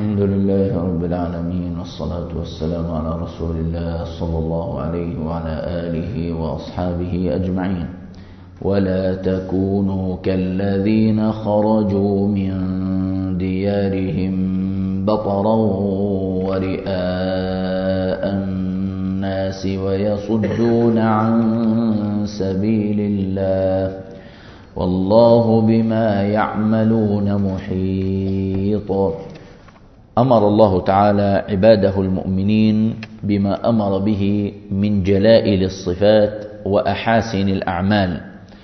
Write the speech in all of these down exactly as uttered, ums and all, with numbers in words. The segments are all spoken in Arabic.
الحمد لله رب العالمين، والصلاة والسلام على رسول الله صلى الله عليه وعلى آله وأصحابه أجمعين. ولا تكونوا كالذين خرجوا من ديارهم بطرا ورئاء الناس ويصدون عن سبيل الله والله بما يعملون محيط. أمر الله تعالى عباده المؤمنين بما أمر به من جلائل الصفات وأحاسن الأعمال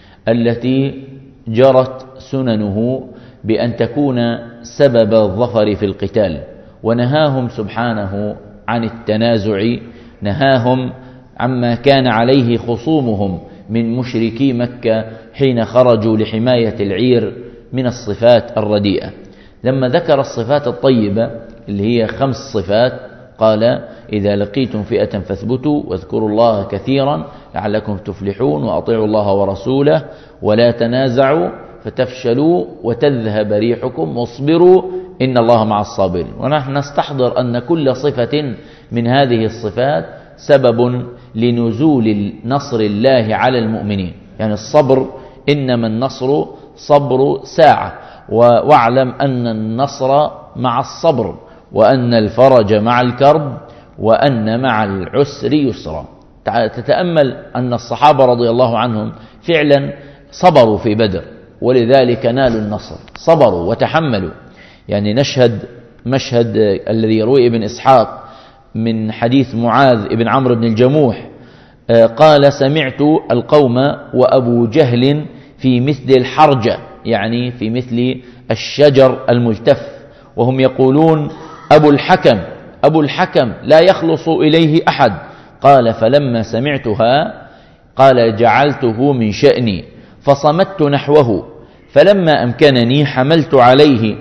التي جرت سننه بأن تكون سبب الظفر في القتال، ونهاهم سبحانه عن التنازع، نهاهم عما كان عليه خصومهم من مشركي مكة حين خرجوا لحماية العير من الصفات الرديئة. لما ذكر الصفات الطيبة اللي هي خمس صفات قال: إذا لقيتم فئة فاثبتوا واذكروا الله كثيرا لعلكم تفلحون، وأطيعوا الله ورسوله ولا تنازعوا فتفشلوا وتذهب ريحكم واصبروا إن الله مع الصابرين. ونحن نستحضر أن كل صفة من هذه الصفات سبب لنزول نصر الله على المؤمنين. يعني الصبر إنما النصر صبر ساعة، واعلم أن النصر مع الصبر، وأن الفرج مع الكرب، وأن مع العسر يسرا. تتأمل أن الصحابة رضي الله عنهم فعلا صبروا في بدر، ولذلك نالوا النصر، صبروا وتحملوا. يعني نشهد مشهد الذي يروي ابن إسحاق من حديث معاذ ابن عمرو بن الجموح قال: سمعت القوم وأبو جهل في مثل الحرجة، يعني في مثل الشجر الملتف، وهم يقولون: أبو الحكم أبو الحكم لا يخلص إليه أحد. قال: فلما سمعتها قال: جعلته من شأني فصمت نحوه، فلما أمكنني حملت عليه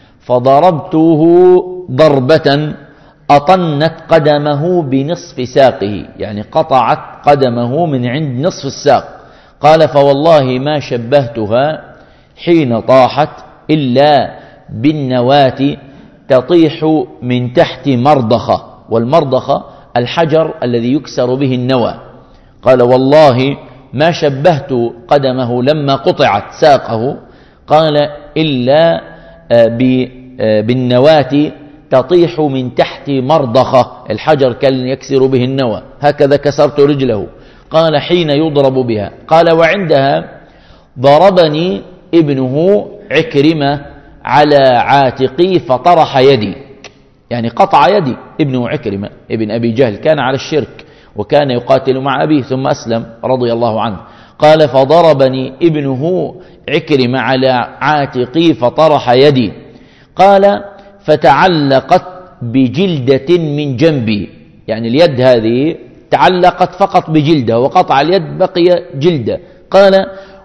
فضربته ضربة أطنت قدمه بنصف ساقه، يعني قطعت قدمه من عند نصف الساق. قال: فوالله ما شبهتها حين طاحت إلا بالنواة تطيح من تحت مرضخة، والمرضخة الحجر الذي يكسر به النوى. قال: والله ما شبهت قدمه لما قطعت ساقه، قال: إلا بالنواة تطيح من تحت مرضخة، الحجر كان يكسر به النوى، هكذا كسرت رجله. قال: حين يضرب بها. قال: وعندها ضربني ابنه عكرمة على عاتقي فطرح يدي، يعني قطع يدي. ابنه عكرمة ابن أبي جهل كان على الشرك وكان يقاتل مع أبيه ثم أسلم رضي الله عنه. قال: فضربني ابنه عكرمة على عاتقي فطرح يدي. قال: فتعلقت بجلدة من جنبي، يعني اليد هذه تعلقت فقط بجلده، وقطع اليد بقي جلده. قال: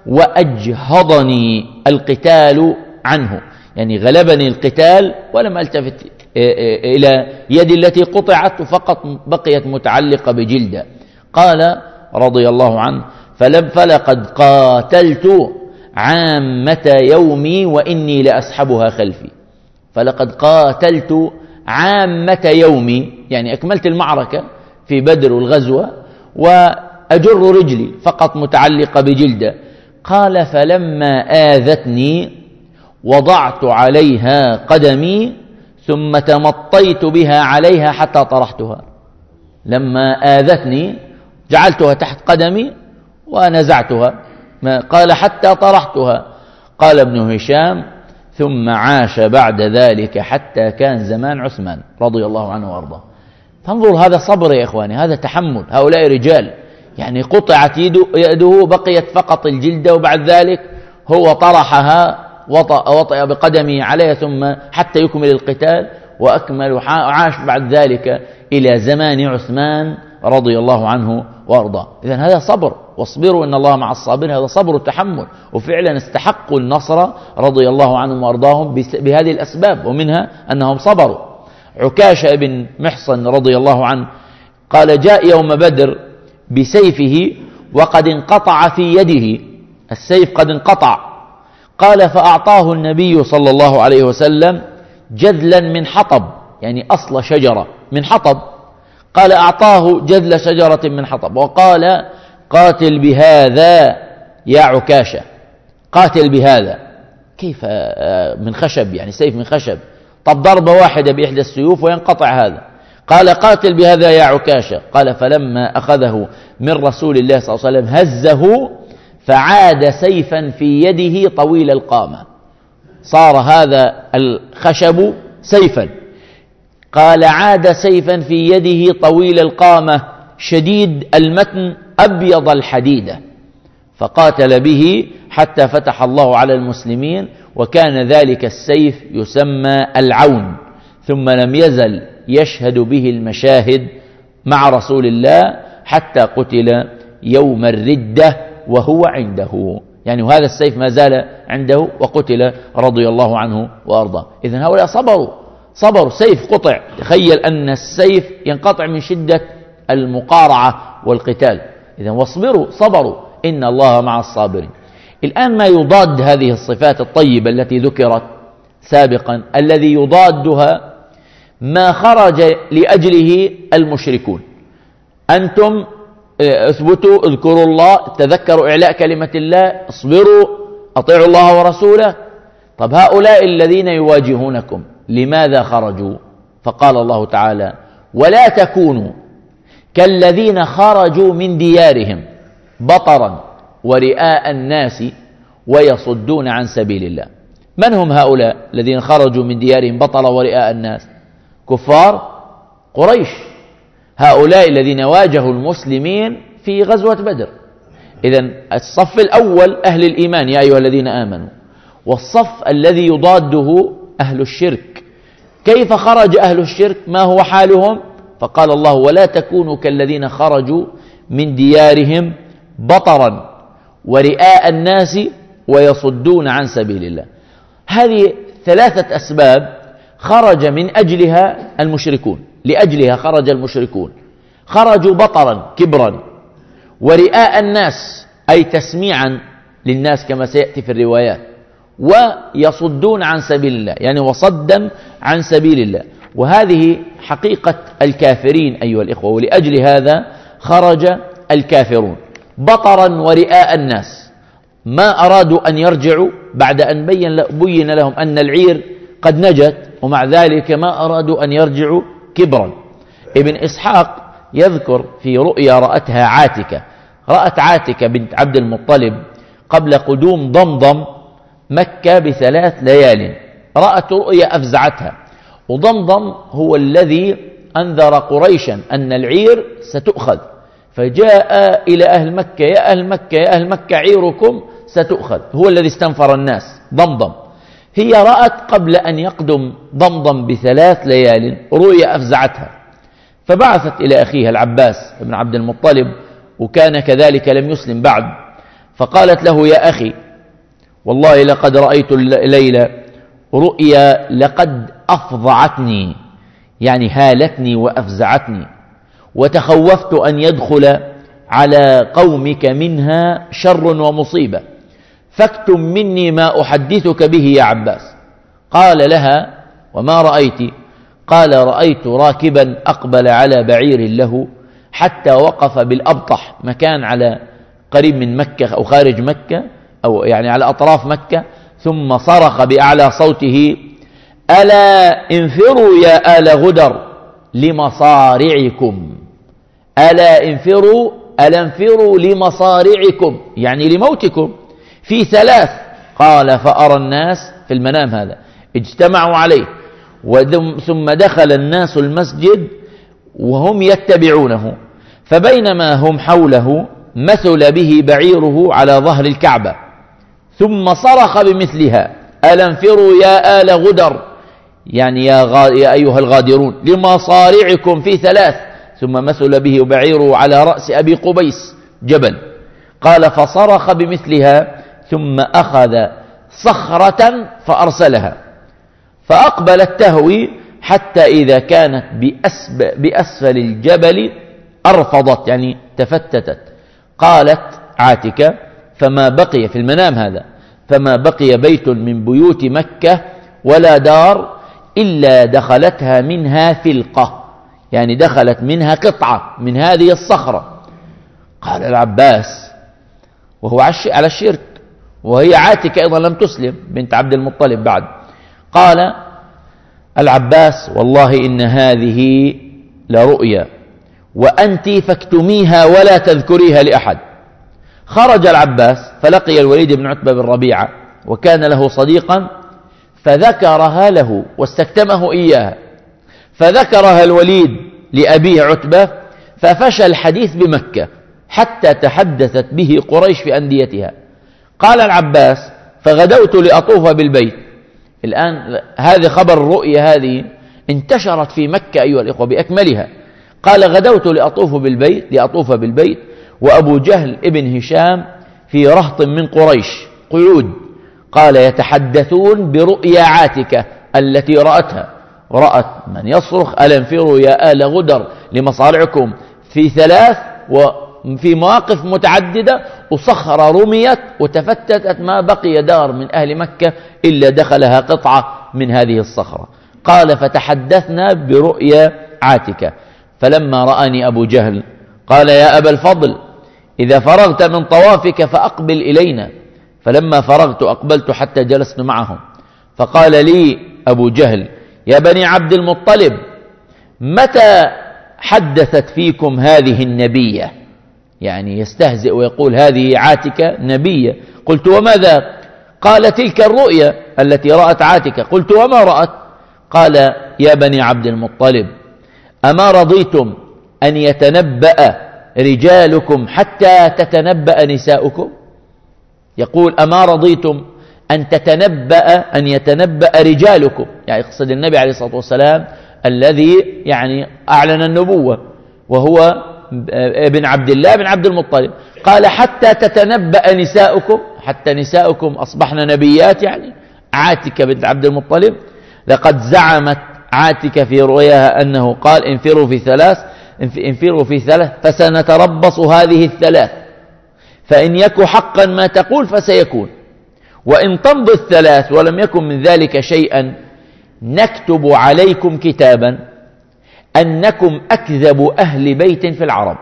وأجهضني القتال عنه، يعني غلبني القتال ولم ألتفت إلى يدي التي قطعت فقط بقيت متعلقة بجلده. قال رضي الله عنه: فلم فلقد قاتلت عامة يومي وإني لأسحبها خلفي. فلقد قاتلت عامة يومي، يعني أكملت المعركة في بدر والغزوة وأجر رجلي فقط متعلقة بجلده. قال: فلما آذتني وضعت عليها قدمي ثم تمطيت بها عليها حتى طرحتها. لما آذتني جعلتها تحت قدمي ونزعتها، قال: حتى طرحتها. قال ابن هشام: ثم عاش بعد ذلك حتى كان زمان عثمان رضي الله عنه وارضاه. فانظر، هذا صبر يا إخواني، هذا تحمل. هؤلاء رجال، يعني قطعت يده بقيت فقط الجلدة، وبعد ذلك هو طرحها وطأ بقدمه عليها ثم حتى يكمل القتال وأكمل، وعاش بعد ذلك إلى زمان عثمان رضي الله عنه وارضاه. إذن هذا صبر، واصبروا إن الله مع الصابرين، هذا صبر وتحمل. وفعلا استحقوا النصر رضي الله عنهم وارضاهم بهذه الأسباب، ومنها أنهم صبروا. عكاشة بن محصن رضي الله عنه قال: جاء يوم بدر بسيفه وقد انقطع في يده، السيف قد انقطع. قال: فأعطاه النبي صلى الله عليه وسلم جذلا من حطب، يعني أصل شجرة من حطب. قال أعطاه جذل شجرة من حطب وقال قاتل بهذا يا عكاشة. قاتل بهذا كيف؟ من خشب، يعني سيف من خشب. طب ضربة واحدة بإحدى السيوف وينقطع هذا. قال قاتل بهذا يا عكاشة. قال فلما أخذه من رسول الله صلى الله عليه وسلم هزه فعاد سيفا في يده طويل القامة، صار هذا الخشب سيفا. قال عاد سيفا في يده طويل القامة شديد المتن أبيض الحديدة، فقاتل به حتى فتح الله على المسلمين، وكان ذلك السيف يسمى العون. ثم لم يزل يشهد به المشاهد مع رسول الله حتى قتل يوم الردة وهو عنده، يعني وهذا السيف ما زال عنده وقتل رضي الله عنه وأرضاه. إذن هؤلاء صبروا صبروا سيف قطع. تخيل أن السيف ينقطع من شدة المقارعة والقتال. إذن واصبروا صبروا إن الله مع الصابرين. الآن ما يضاد هذه الصفات الطيبة التي ذكرت سابقا، الذي يضادها ما خرج لأجله المشركون. أنتم اثبتوا، اذكروا الله، تذكروا إعلاء كلمة الله، اصبروا، أطيعوا الله ورسوله. طب هؤلاء الذين يواجهونكم لماذا خرجوا؟ فقال الله تعالى ولا تكونوا كالذين خرجوا من ديارهم بطرا ورئاء الناس ويصدون عن سبيل الله. من هم هؤلاء الذين خرجوا من ديارهم بطرا ورئاء الناس؟ كفار قريش، هؤلاء الذين واجهوا المسلمين في غزوة بدر. إذن الصف الأول أهل الإيمان يا أيها الذين آمنوا، والصف الذي يضاده أهل الشرك. كيف خرج أهل الشرك؟ ما هو حالهم؟ فقال الله ولا تكونوا كالذين خرجوا من ديارهم بطرا ورئاء الناس ويصدون عن سبيل الله. هذه ثلاثة أسباب خرج من أجلها المشركون، لأجلها خرج المشركون. خرجوا بطرا كبرا، ورئاء الناس أي تسميعا للناس كما سيأتي في الروايات، ويصدون عن سبيل الله يعني وصدا عن سبيل الله. وهذه حقيقة الكافرين أيها الإخوة، ولأجل هذا خرج الكافرون بطرا ورئاء الناس. ما أرادوا أن يرجعوا بعد أن بين لهم أن العير قد نجت، ومع ذلك ما أرادوا أن يرجعوا كبرا. ابن إسحاق يذكر في رؤيا رأتها عاتكة، رأت عاتكة بنت عبد المطلب قبل قدوم ضمضم مكة بثلاث ليال، رأت رؤيا أفزعتها. وضمضم هو الذي أنذر قريشا أن العير ستؤخذ، فجاء إلى أهل مكة يا أهل مكة يا أهل مكة عيركم ستؤخذ، هو الذي استنفر الناس ضمضم. هي رأت قبل أن يقدم ضمضم بثلاث ليال رؤيا أفزعتها، فبعثت إلى أخيها العباس بن عبد المطلب، وكان كذلك لم يسلم بعد، فقالت له يا أخي والله لقد رأيت الليلة رؤيا لقد أفضعتني، يعني هالتني وأفزعتني، وتخوفت أن يدخل على قومك منها شر ومصيبة، فاكتم مني ما أحدثك به يا عباس. قال لها وما رأيت؟ قال رأيت راكبا أقبل على بعير له حتى وقف بالأبطح، مكان على قريب من مكة أو خارج مكة أو يعني على أطراف مكة، ثم صرخ بأعلى صوته ألا انفروا يا آل غدر لمصارعكم، ألا انفروا ألا انفروا لمصارعكم يعني لموتكم في ثلاث. قال فأرى الناس في المنام هذا اجتمعوا عليه، ثم دخل الناس المسجد وهم يتبعونه، فبينما هم حوله مثل به بعيره على ظهر الكعبة، ثم صرخ بمثلها ألا انفروا يا آل غدر يعني يا, غا يا أيها الغادرون لمصارعكم في ثلاث، ثم مثل به بعيره على رأس أبي قبيس جبل. قال فصرخ بمثلها ثم أخذ صخرة فأرسلها، فأقبلت تهوي حتى إذا كانت بأسفل الجبل أرفضت يعني تفتتت. قالت عاتكة فما بقي في المنام هذا فما بقي بيت من بيوت مكة ولا دار إلا دخلتها منها فلقة، يعني دخلت منها قطعة من هذه الصخرة. قال العباس وهو على الشرك، وهي عاتكة أيضا لم تسلم بنت عبد المطلب بعد. قال العباس والله إن هذه لرؤيا وأنت فاكتميها ولا تذكريها لأحد. خرج العباس فلقي الوليد بن عتبة بن ربيعة وكان له صديقا فذكرها له واستكتمه إياها، فذكرها الوليد لأبيه عتبة ففشى الحديث بمكة حتى تحدثت به قريش في أنديتها. قال العباس فغدوت لأطوف بالبيت. الآن هذه خبر الرؤيا هذه انتشرت في مكة أيها الإخوة بأكملها. قال غدوت لأطوف بالبيت لأطوف بالبيت وأبو جهل ابن هشام في رهط من قريش قعود. قال يتحدثون برؤيا عاتكة التي رأتها، رأت من يصرخ ألا انفروا يا آل غدر لمصارعكم في ثلاث وفي مواقف متعددة، وصخرة رميت وتفتتت ما بقي دار من أهل مكة إلا دخلها قطعة من هذه الصخرة. قال فتحدثنا برؤيا عاتكة. فلما رآني أبو جهل قال يا أبا الفضل إذا فرغت من طوافك فأقبل إلينا. فلما فرغت أقبلت حتى جلست معهم. فقال لي أبو جهل يا بني عبد المطلب متى حدثت فيكم هذه النبية؟ يعني يستهزئ ويقول هذه عاتكة نبية. قلت وما ذاك؟ قال تلك الرؤيا التي رأت عاتكة. قلت وما رأت؟ قال يا بني عبد المطلب أما رضيتم أن يتنبأ رجالكم حتى تتنبأ نساؤكم؟ يقول أما رضيتم أن تتنبأ أن يتنبأ رجالكم، يعني يقصد النبي عليه الصلاة والسلام الذي يعني أعلن النبوة وهو ابن عبد الله بن عبد المطلب. قال حتى تتنبأ نساؤكم، حتى نساؤكم أصبحن نبيات، يعني عاتكة بنت عبد المطلب. لقد زعمت عاتكة في رؤياها أنه قال انفروا في ثلاث انفروا في ثلاث فسنتربص هذه الثلاث، فإن يك حقا ما تقول فسيكون، وإن تمضي الثلاث ولم يكن من ذلك شيئا نكتب عليكم كتابا أنكم أكذب أهل بيت في العرب.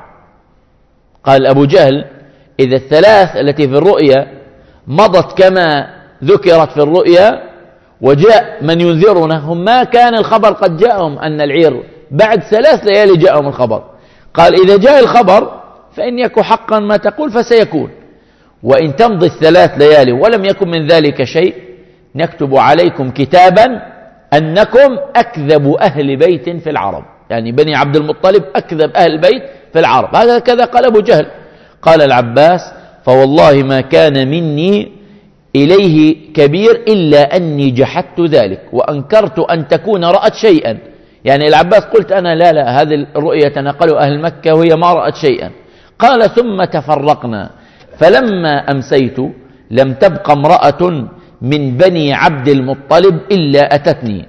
قال أبو جهل إذا الثلاث التي في الرؤيا مضت كما ذكرت في الرؤيا وجاء من ينذرنا، هم ما كان الخبر قد جاءهم أن العير بعد ثلاث ليالي جاءهم الخبر. قال إذا جاء الخبر فإن يك حقا ما تقول فسيكون، وإن تمضي الثلاث ليالي ولم يكن من ذلك شيء نكتب عليكم كتابا أنكم أكذب أهل بيت في العرب، يعني بني عبد المطلب أكذب أهل البيت في العرب. هذا كذا قال أبو جهل. قال العباس فوالله ما كان مني إليه كبير إلا أني جحدت ذلك وأنكرت أن تكون رأت شيئا. يعني العباس قلت أنا لا لا هذه الرؤية تنقلوا أهل مكة وهي ما رأت شيئا. قال ثم تفرقنا فلما أمسيت لم تبق امرأة من بني عبد المطلب إلا أتتني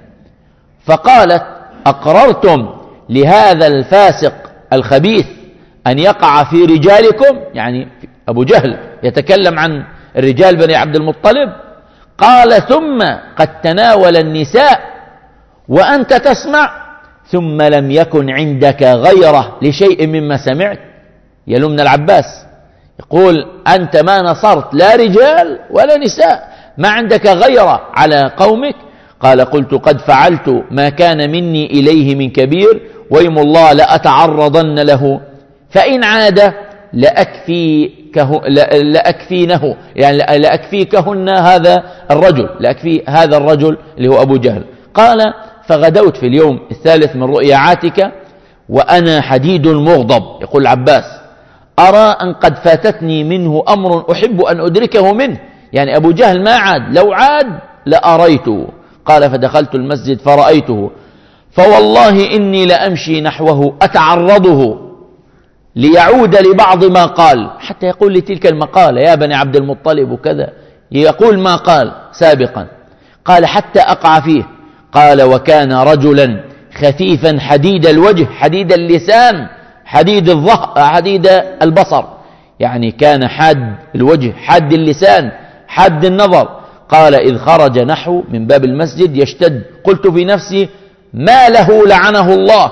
فقالت أقررتم لهذا الفاسق الخبيث أن يقع في رجالكم؟ يعني أبو جهل يتكلم عن الرجال بني عبد المطلب. قال ثم قد تناول النساء وأنت تسمع، ثم لم يكن عندك غيره لشيء مما سمعت. يلومنا العباس يقول أنت ما نصرت لا رجال ولا نساء، ما عندك غيره على قومك. قال قلت قد فعلت ما كان مني إليه من كبير ويم الله لأتعرضن له فإن عاد لأكفيكه لأكفينه، يعني لأكفيكهن هذا الرجل، لأكفي هذا الرجل اللي هو أبو جهل. قال فغدوت في اليوم الثالث من رؤيا عاتكة وأنا حديد مغضب. يقول العباس أرى أن قد فاتتني منه أمر أحب أن أدركه منه، يعني أبو جهل ما عاد، لو عاد لأريته. قال فدخلت المسجد فرأيته فوالله إني لأمشي نحوه أتعرضه ليعود لبعض ما قال، حتى يقول لتلك المقالة يا بني عبد المطلب وكذا، يقول ما قال سابقا. قال حتى أقع فيه. قال وكان رجلا خفيفا حديد الوجه حديد اللسان حديد الظهر حديد البصر، يعني كان حاد الوجه حاد اللسان حاد النظر. قال إذ خرج نحو من باب المسجد يشتد قلت في نفسي ما له لعنه الله،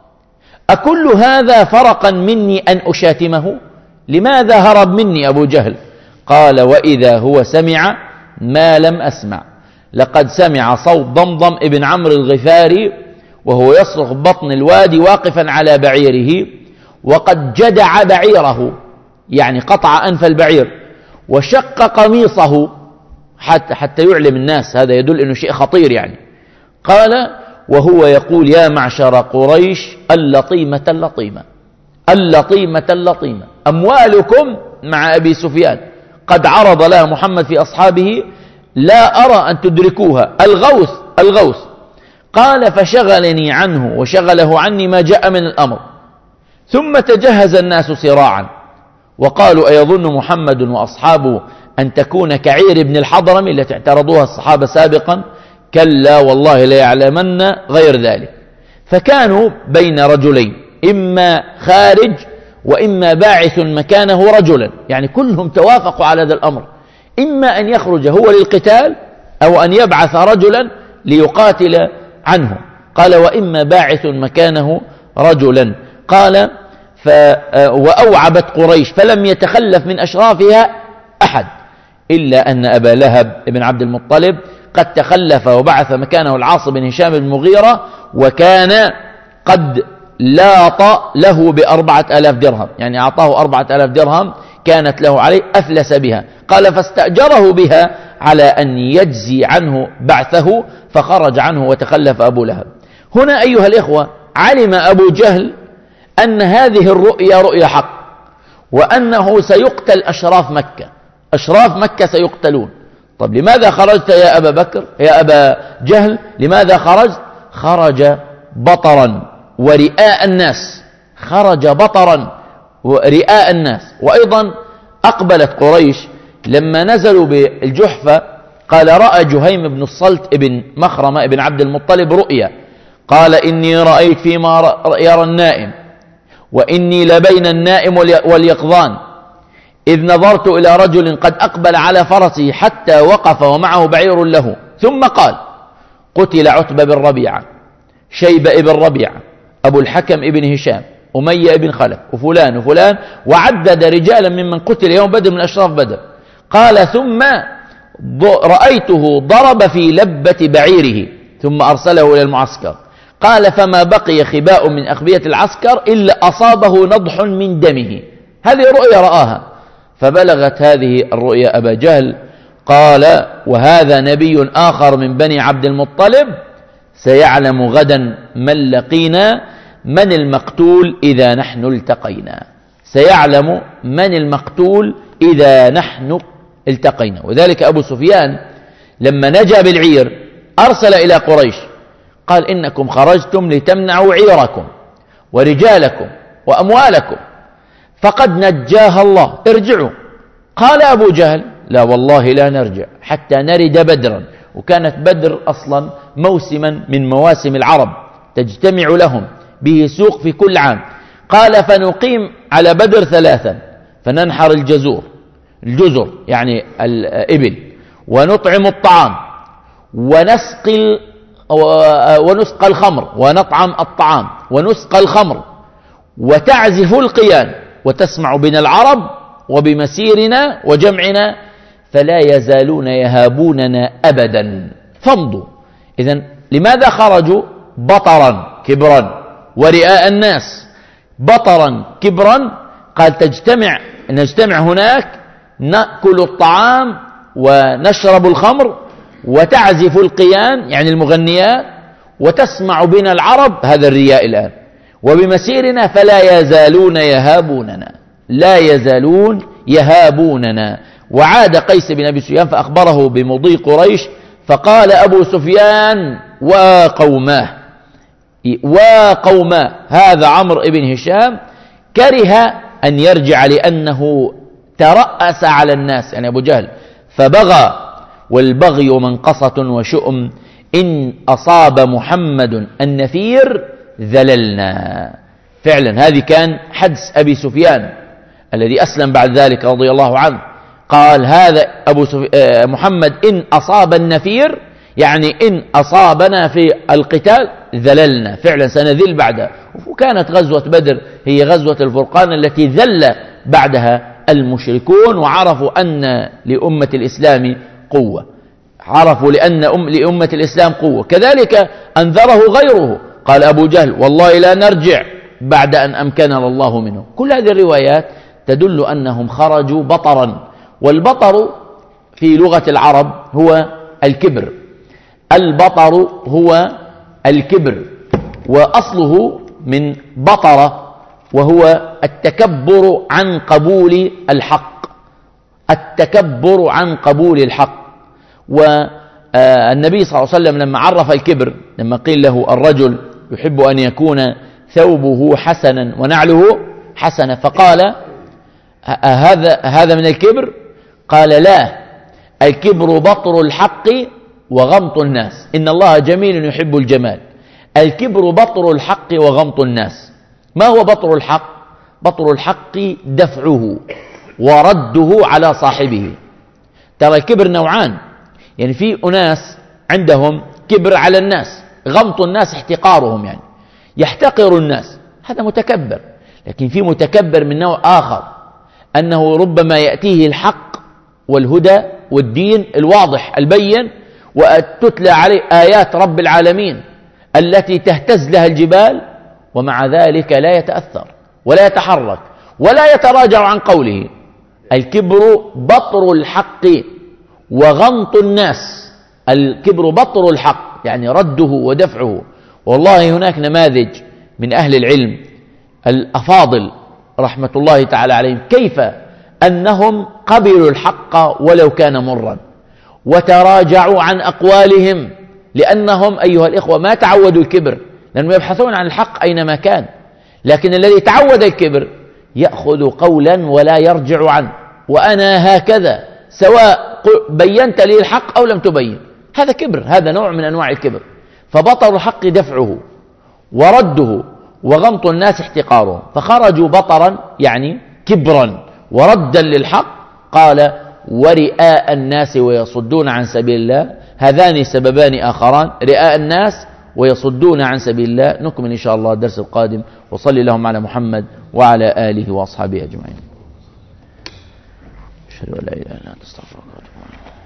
أكل هذا فرقا مني أن أشاتمه؟ لماذا هرب مني أبو جهل؟ قال وإذا هو سمع ما لم أسمع، لقد سمع صوت ضمضم ابن عمرو الغفاري وهو يصرخ بطن الوادي واقفا على بعيره، وقد جدع بعيره يعني قطع أنف البعير وشق قميصه حتى, حتى يعلم الناس، هذا يدل أنه شيء خطير يعني. قال وهو يقول يا معشر قريش اللطيمة اللطيمة اللطيمة اللطيمة، أموالكم مع أبي سفيان قد عرض لها محمد في أصحابه لا أرى أن تدركوها، الغوث الغوث. قال فشغلني عنه وشغله عني ما جاء من الأمر. ثم تجهز الناس سراعا وقالوا أيظن محمد وأصحابه أن تكون كعير بن الحضرم التي اعترضوها الصحابة سابقا؟ كلا والله لا يعلمن غير ذلك. فكانوا بين رجلين، إما خارج وإما باعث مكانه رجلا، يعني كلهم توافقوا على هذا الأمر، إما أن يخرج هو للقتال أو أن يبعث رجلا ليقاتل عنه. قال وإما باعث مكانه رجلا. قال ف وأوعبت قريش فلم يتخلف من أشرافها أحد إلا أن أبا لهب بن عبد المطلب قد تخلف وبعث مكانه العاص بن هشام بن مغيرة، وكان قد لاط له بأربعة آلاف درهم، يعني أعطاه أربعة آلاف درهم كانت له عليه أفلس بها. قال فاستأجره بها على أن يجزي عنه بعثه، فخرج عنه وتخلف أبو لهب. هنا أيها الإخوة علم أبو جهل أن هذه الرؤيا رؤيا حق، وأنه سيقتل أشراف مكة، أشراف مكة سيقتلون. طب لماذا خرجت يا أبا بكر يا أبا جهل؟ لماذا خرجت؟ خرج بطرا ورئاء الناس، خرج بطرا ورئاء الناس. وأيضا أقبلت قريش لما نزلوا بالجحفة، قال رأى جهيم بن الصلت ابن مخرمة ابن عبد المطلب رؤيا، قال إني رأيت فيما يرى النائم، وإني لبين النائم واليقظان، إذ نظرت إلى رجل قد أقبل على فرسه حتى وقف ومعه بعير له، ثم قال قتل عتبة بن ربيعة، شيبة بن ربيعة، أبو الحكم ابن هشام، أمية بن خلف، وفلان وفلان، وعدد رجالا ممن قتل يوم بدر من أشراف بدر. قال ثم رأيته ضرب في لبة بعيره ثم أرسله إلى المعسكر. قال فما بقي خباء من أخبية العسكر إلا أصابه نضح من دمه. هذه رؤيا رآها. فبلغت هذه الرؤيا أبا جهل، قال وهذا نبي آخر من بني عبد المطلب، سيعلم غدا من لقينا من المقتول إذا نحن التقينا، سيعلم من المقتول إذا نحن التقينا. وذلك أبو سفيان لما نجا بالعير أرسل إلى قريش قال إنكم خرجتم لتمنعوا عيركم ورجالكم وأموالكم، فقد نجاها الله، ارجعوا. قال أبو جهل لا والله لا نرجع حتى نرد بدرا، وكانت بدر أصلا موسما من مواسم العرب تجتمع لهم به سوق في كل عام. قال فنقيم على بدر ثلاثا، فننحر الجزور الجزر يعني الإبل، ونطعم الطعام، ونسقي ونسقى الخمر، ونطعم الطعام ونسقى الخمر، وتعزف القيان، وتسمع بنا العرب وبمسيرنا وجمعنا، فلا يزالون يهابوننا أبدا، فامضوا. إذن لماذا خرجوا؟ بطرا كبرا ورئاء الناس. بطرا كبرا قال تجتمع نجتمع هناك، نأكل الطعام ونشرب الخمر وتعزف القيان يعني المغنيات، وتسمع بنا العرب، هذا الرياء الآن، وبمسيرنا فلا يزالون يهابوننا، لا يزالون يهابوننا. وعاد قيس بن أبي سفيان فأخبره بمضي قريش، فقال أبو سفيان وقوماه وقوماه، هذا عمرو بن هشام كره أن يرجع لأنه ترأس على الناس، يعني أبو جهل، فبغى، والبغي منقصة وشؤم، إن أصاب محمد النفير ذللنا. فعلا هذه كان حدس أبي سفيان الذي أسلم بعد ذلك رضي الله عنه. قال هذا أبو محمد إن أصاب النفير، يعني إن أصابنا في القتال ذللنا، فعلا سنذل بعدها. وكانت غزوة بدر هي غزوة الفرقان التي ذل بعدها المشركون، وعرفوا أن لأمة الإسلام قوة، عرفوا لأن أم لأمة الإسلام قوة. كذلك أنذره غيره، قال أبو جهل والله لا نرجع بعد أن أمكننا الله منه. كل هذه الروايات تدل أنهم خرجوا بطرا، والبطر في لغة العرب هو الكبر، البطر هو الكبر، وأصله من بطر وهو التكبر عن قبول الحق، التكبر عن قبول الحق. والنبي صلى الله عليه وسلم لما عرف الكبر، لما قيل له الرجل يحب أن يكون ثوبه حسنا ونعله حسنا، فقال هذا هذا من الكبر؟ قال لا، الكبر بطر الحق وغمط الناس، إن الله جميل يحب الجمال. الكبر بطر الحق وغمط الناس. ما هو بطر الحق؟ بطر الحق دفعه ورده على صاحبه. ترى الكبر نوعان، يعني في أناس عندهم كبر على الناس، غمط الناس احتقارهم، يعني يحتقر الناس، هذا متكبر. لكن في متكبر من نوع آخر، أنه ربما يأتيه الحق والهدى والدين الواضح البين، وتتلى عليه آيات رب العالمين التي تهتز لها الجبال، ومع ذلك لا يتأثر ولا يتحرك ولا يتراجع عن قوله. الكبر بطر الحق وغمط الناس. الكبر بطر الحق يعني رده ودفعه. والله هناك نماذج من أهل العلم الأفاضل رحمة الله تعالى عليهم، كيف أنهم قبلوا الحق ولو كان مرا، وتراجعوا عن أقوالهم، لأنهم أيها الإخوة ما تعودوا الكبر، لأنهم يبحثون عن الحق أينما كان. لكن الذي تعود الكبر يأخذ قولا ولا يرجع عنه، وأنا هكذا سواء بينت لي الحق أو لم تبين. هذا كبر، هذا نوع من أنواع الكبر. فبطر الحق دفعه ورده وغمط الناس احتقارهم، فخرجوا بطرا يعني كبرا وردا للحق. قال ورئاء الناس ويصدون عن سبيل الله، هذان سببان آخران، رئاء الناس ويصدون عن سبيل الله. نكمل إن شاء الله الدرس القادم، وصلي اللهم على محمد وعلى آله وأصحابه أجمعين. أشهد أن لا إله إلا أنت أستغفرك وأتوب إليك.